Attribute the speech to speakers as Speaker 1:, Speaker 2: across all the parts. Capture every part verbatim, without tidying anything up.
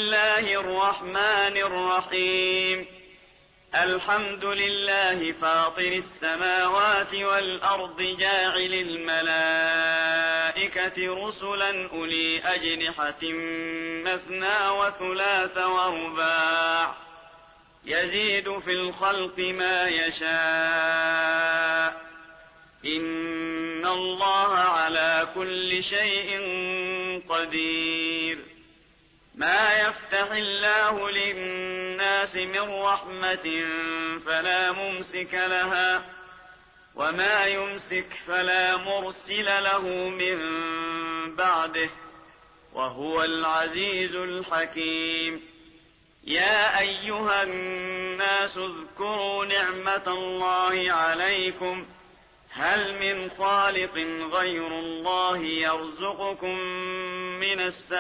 Speaker 1: الله الرحمن الرحيم. الحمد لله فاطر السماوات والأرض جاعل الملائكة رسلا أولي أجنحة مثنى وثلاث ورباع يزيد في الخلق ما يشاء إن الله على كل شيء قدير. ما يفتح الله للناس من رحمة فلا ممسك لها وما يمسك فلا مرسل له من بعده وهو العزيز الحكيم. يا أيها الناس اذكروا نعمة الله عليكم هل من خالق غير الله يرزقكم من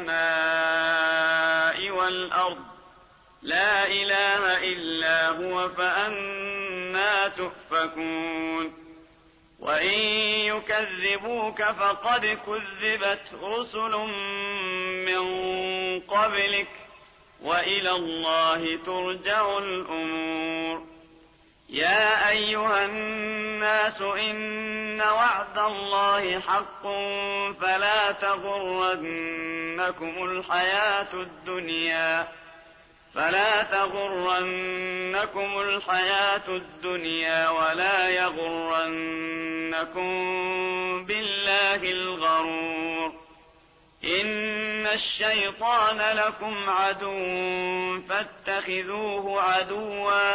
Speaker 1: السماء والأرض لا إله إلا هو فأنى تؤفكون. وإن يكذبوك فقد كذبت رسل من قبلك وإلى الله ترجع الأمور. يا أيها الناس إن وعد الله حق فلا تغرنكم الحياة الدنيا فلا تغرنكم الحياة الدنيا ولا يغرنكم بالله الغرور. إن الشيطان لكم عدو فاتخذوه عدوا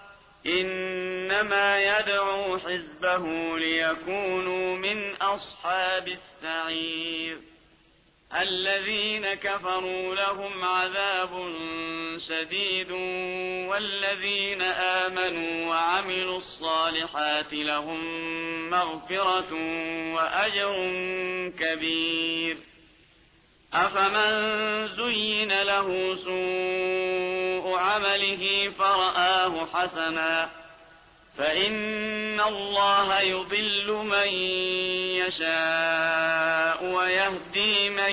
Speaker 1: إنما يدعو حزبه ليكونوا من أصحاب السعير. الذين كفروا لهم عذاب شديد والذين آمنوا وعملوا الصالحات لهم مغفرة وأجر كبير. أفمن زين له سوء عمله فرآه حسنا فإن الله يضل من يشاء ويهدي من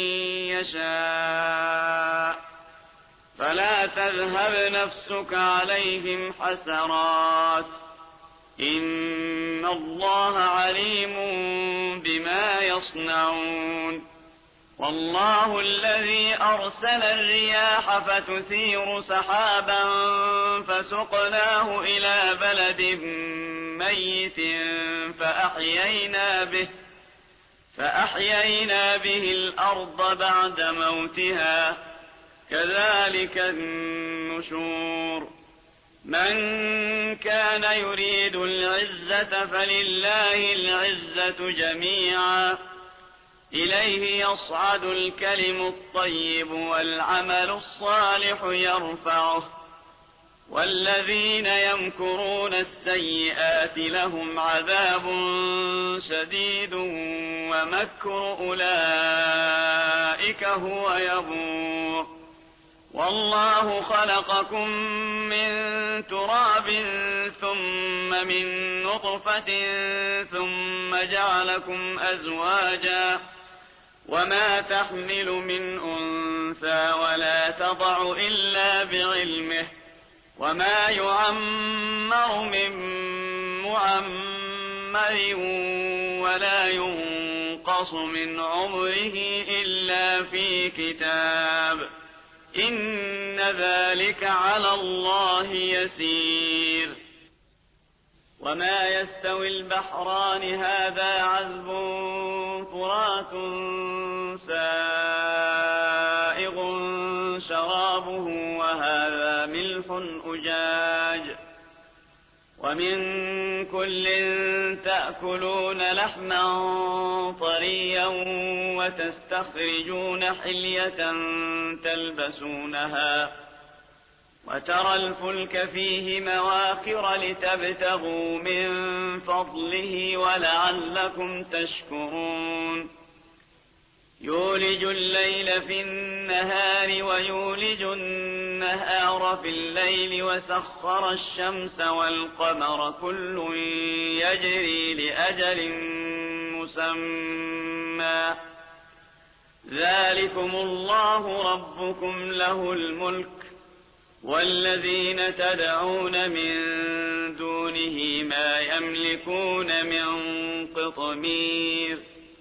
Speaker 1: يشاء فلا تذهب نفسك عليهم حسرات إن الله عليم بما يصنعون. والله الذي أرسل الرياح فتثير سحابا فسقناه إلى بلد ميت فأحيينا به فأحيينا به الأرض بعد موتها كذلك النشور. من كان يريد العزة فلله العزة جميعا إليه يصعد الكلم الطيب والعمل الصالح يرفعه والذين يمكرون السيئات لهم عذاب شديد ومكر أولئك هو يبور. والله خلقكم من تراب ثم من نطفة ثم جعلكم أزواجا وما تحمل من أنثى ولا تضع إلا بعلمه وما يعمر من معمر ولا ينقص من عمره إلا في كتاب إن ذلك على الله يسير. وما يستوي البحران هذا عذب فرات سائغ شرابه وهذا ملح أجاج ومن كل تأكلون لحما طريا وتستخرجون حلية تلبسونها وترى الفلك فيه مواخر لتبتغوا من فضله ولعلكم تشكرون. يولج الليل في النهار ويولج النهار في الليل وسخر الشمس والقمر كل يجري لأجل مسمى ذلكم الله ربكم له الملك والذين تدعون من دونه ما يملكون من قطمير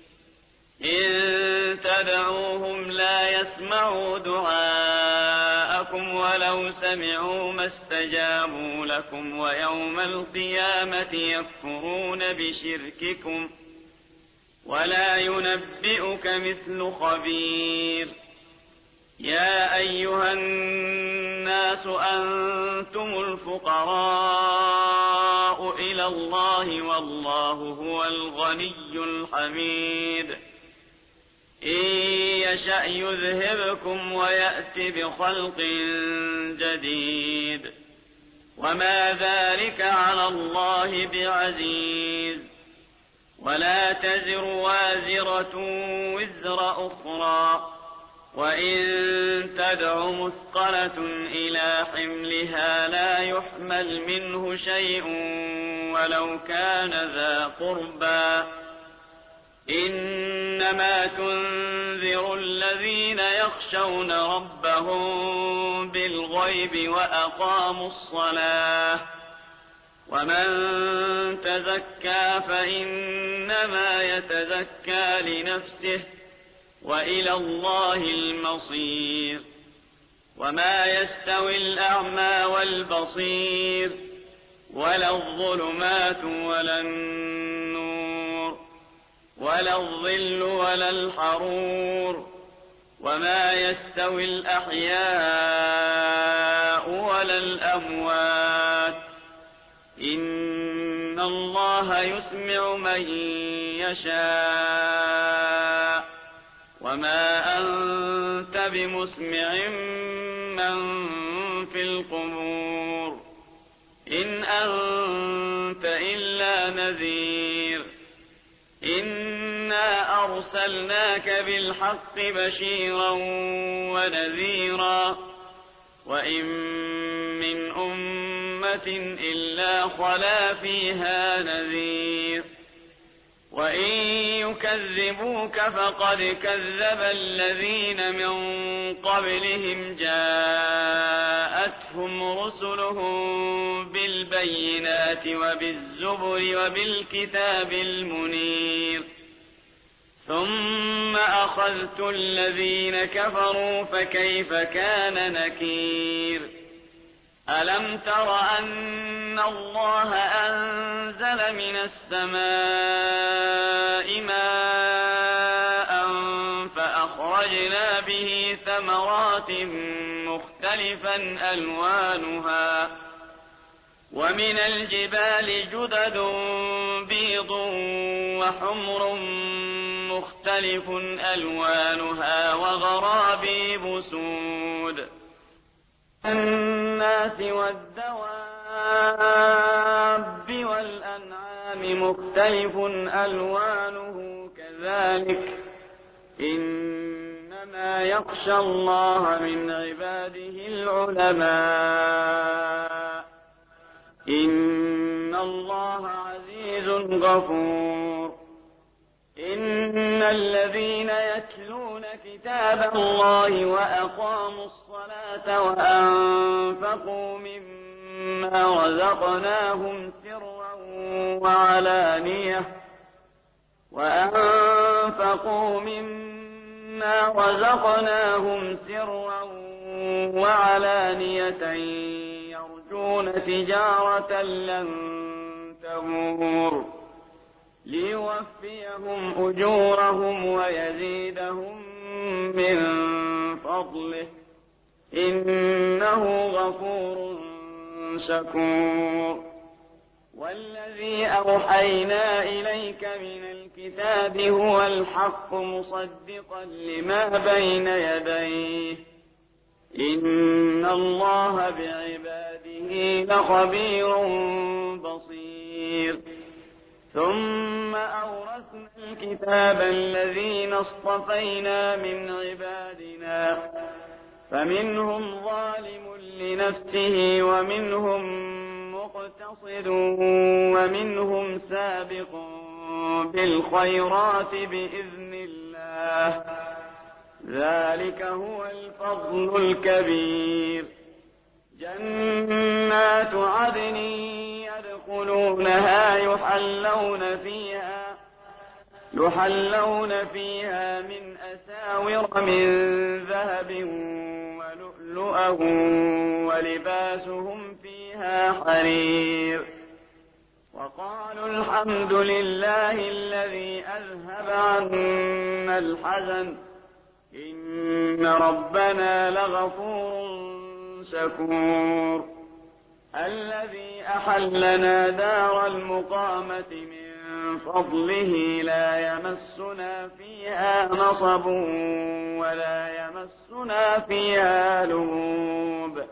Speaker 1: إن تدعوهم لا يسمعوا دعاءكم ولو سمعوا ما استجابوا لكم ويوم القيامة يكفرون بشرككم ولا ينبئك مثل خبير يا أيها الناس أنتم الفقراء إلى الله والله هو الغني الحميد إن يشأ يذهبكم ويأت بخلق جديد وما ذلك على الله بعزيز ولا تزر وازرة وزر أخرى وإن تدع مثقلة إلى حملها لا يحمل منه شيء ولو كان ذا قربى إنما تنذر الذين يخشون ربهم بالغيب وأقاموا الصلاة ومن تزكى فإنما يتزكى لنفسه وإلى الله المصير وما يستوي الأعمى والبصير ولا الظلمات ولا النور ولا الظل ولا الحرور وما يستوي الأحياء ولا الأموات إن الله يسمع من يشاء وما أنت بمسمع من في القبور إن أنت إلا نذير إنا أرسلناك بالحق بشيرا ونذيرا وإن من أمة إلا خلا فيها نذير وإن يكذبوك فقد كذب الذين من قبلهم جاءتهم رسلهم بالبينات وبالزبر وبالكتاب المنير ثم أخذت الذين كفروا فكيف كان نكير ألم تر أن الله أنزل من السماء ماء فأخرجنا به ثمرات مختلفا ألوانها ومن الجبال جدد بيض وحمر مختلف ألوانها وغرابيب سود الناس والدواب والأنعام مختلف ألوانه كذلك إنما يخشى الله من عباده العلماء إن الله عزيز غفور إن الذين يتلون كتاب الله وأقاموا الصلاة وأنفقوا مما رزقناهم سرا وعلانية وأنفقوا مما رزقناهم سرا وعلانية يرجون تجارة لن تبور ليوفيهم أجورهم ويزيدهم من فضله إنه غفور شكور والذي أوحينا إليك من الكتاب هو الحق مصدقا لما بين يديه إن الله بعباده لخبير بصير ثم أورثنا الكتاب الذين اصطفينا من عبادنا فمنهم ظالم لنفسه ومنهم مقتصد ومنهم سابق بالخيرات بإذن الله ذلك هو الفضل الكبير. جنات عدن يدخلونها يحلون فيها يحلون فيها من أساور من ذهب ولؤلؤا ولباسهم فيها حرير. وقالوا الحمد لله الذي أذهب عنا الحزن إن ربنا لغفور شكور. الذي أحلنا دار المقامة من فضله لا يمسنا فيها نصب ولا يمسنا فيها لغوب.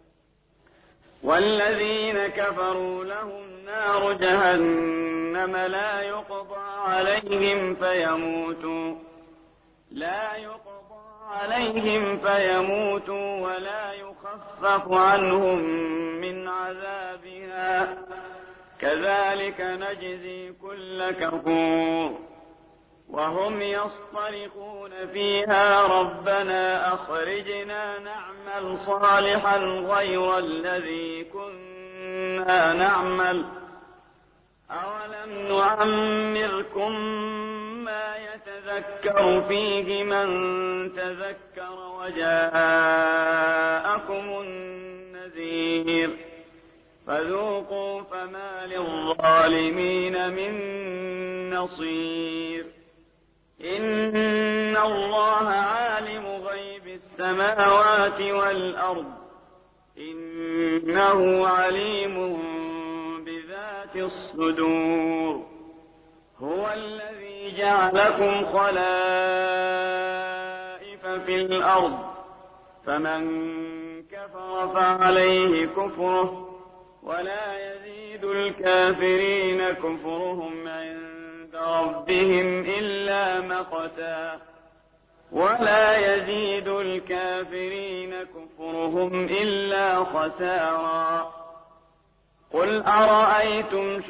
Speaker 1: والذين كفروا لهم نار جهنم لا يقضى عليهم فيموتوا لا يقضى عليهم فيموتوا ولا يخفف عنهم من عذابها كذلك نجزي كل كفور. وهم يصطرخون فيها ربنا أخرجنا نعمل صالحا غير الذي كنا نعمل أولم نعمركم ما يتذكر فيه من تذكر وجاءكم النذير فذوقوا فما للظالمين من نصير. إن الله عالم غيب السماوات والأرض إنه عليم بذات الصدور. هو الذي جعلكم خلائف في الأرض فمن كفر فعليه كفره ولا يزيد الكافرين كفرهم عند ربهم إلا مقتا ولا يزيد الكافرين كفرهم إلا خسارا. قل أرأيتم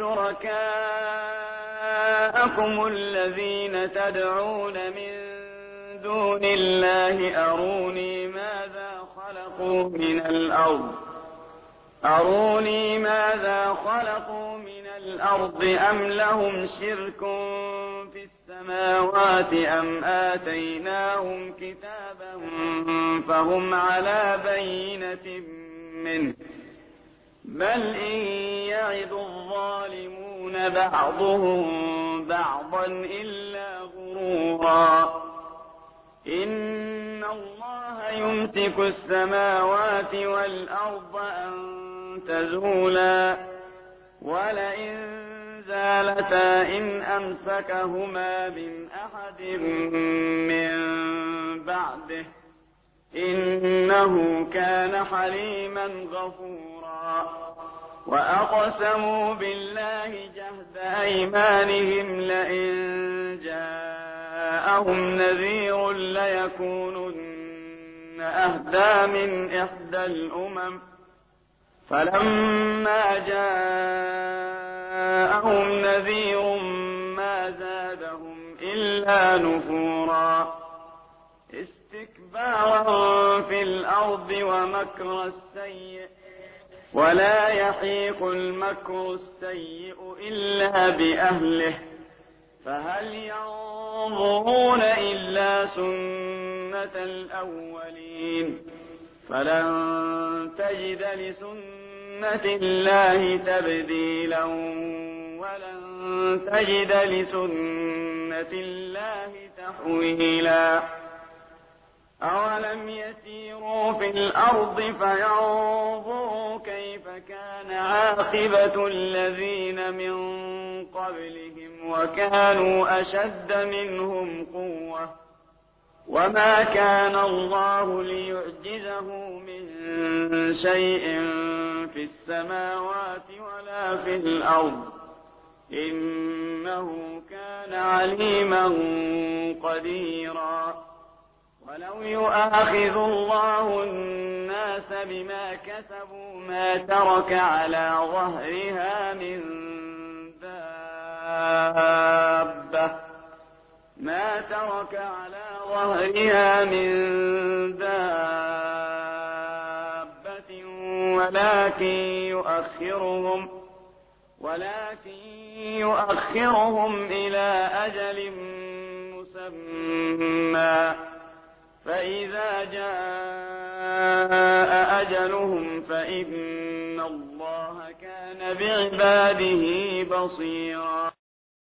Speaker 1: شركاءكم الذين تدعون من دون الله أروني ماذا خلقوا من الأرض أروني ماذا خلقوا من الأرض أم لهم شرك في السماوات أم آتيناهم كتابا فهم على بينة منه بل إن يعد الظالمون بعضهم بعضا إلا غرورا. إن الله يمسك السماوات والأرض أن تزولا ولئن زالتا إن أمسكهما من أحد من بعده إنه كان حليما غفورا. وأقسموا بالله جهد أيمانهم لئن جاءهم نذير ليكونن أهدى من إحدى الأمم فلما جاءهم نذير ما زادهم إلا نفورا. استكبارا في الأرض ومكر السيء ولا يحيق المكر السيء إلا بأهله فهل ينظرون إلا سنة الأولين فلن تجد لسنة الله تبديلا ولن تجد لسنة الله تحويلا. أولم يسيروا في الأرض فينظروا كيف كان عاقبة الذين من قبلهم وكانوا أشد منهم قوة وما كان الله ليعجزه من شيء في السماوات ولا في الأرض إنه كان عليما قديرا. ولو يؤاخذ الله الناس بما كسبوا ما ترك على ظهرها من دابة ما ترك على ظهرها من دابة ولكن يؤخرهم ولكن يؤخرهم إلى أجل مسمى فإذا جاء أجلهم فإن الله كان بعباده بصيرا